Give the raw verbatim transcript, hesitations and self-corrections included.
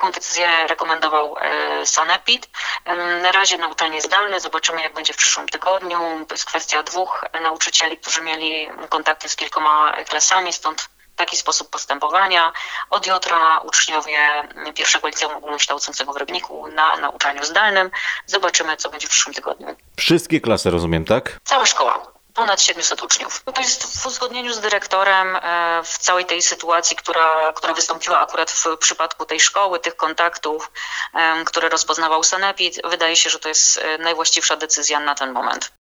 taką decyzję rekomendował sanepid. Na razie nauczanie zdalne, zobaczymy jak będzie w przyszłym tygodniu. To jest kwestia dwóch nauczycieli, którzy mieli kontakty z kilkoma klasami, stąd taki sposób postępowania. Od jutra uczniowie pierwszego liceum ogólnokształcącego w Rybniku na nauczaniu zdalnym. Zobaczymy, co będzie w przyszłym tygodniu. Wszystkie klasy, rozumiem, tak? Cała szkoła. Ponad siedemset uczniów. To jest w uzgodnieniu z dyrektorem w całej tej sytuacji, która, która wystąpiła akurat w przypadku tej szkoły, tych kontaktów, które rozpoznawał sanepid. Wydaje się, że to jest najwłaściwsza decyzja na ten moment.